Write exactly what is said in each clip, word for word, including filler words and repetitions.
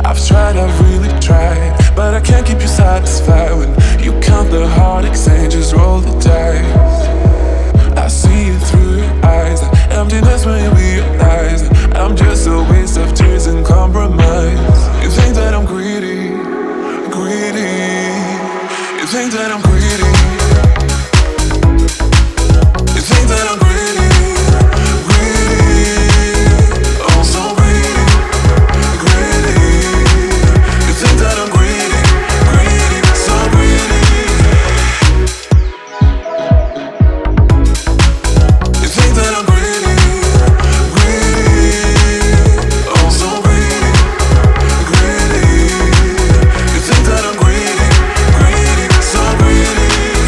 I've tried, I've really tried, but I can't keep you satisfied. When you count the hard exchanges, roll the dice. I see it through your eyes, that emptiness when you realize that I'm just a waste of tears and compromise. You think that I'm greedy, greedy. You think that I'm greedy. You think that I'm greedy, greedy. Oh, so greedy, greedy. You think that I'm greedy, greedy, so greedy. You think that I'm greedy, greedy. Oh, so greedy, greedy. You think that I'm greedy, greedy, so greedy.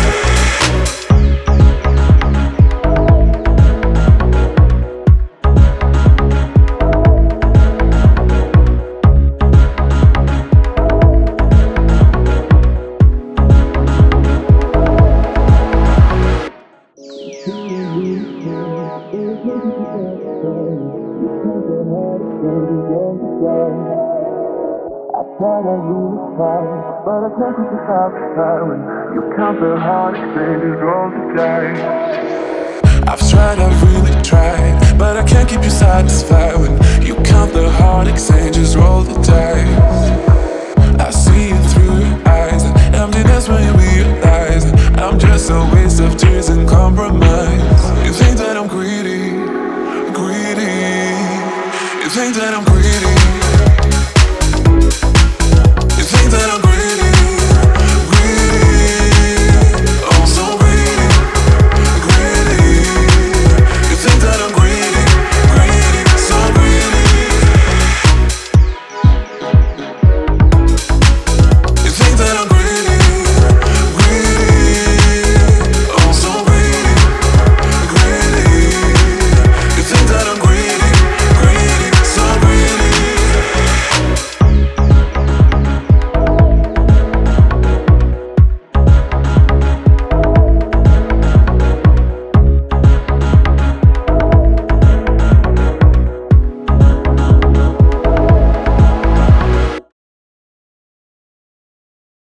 But I can't keep you satisfied when you count the hard exchanges, roll the dice. I've tried, I've really tried, but I can't keep you satisfied when you count the hard exchanges.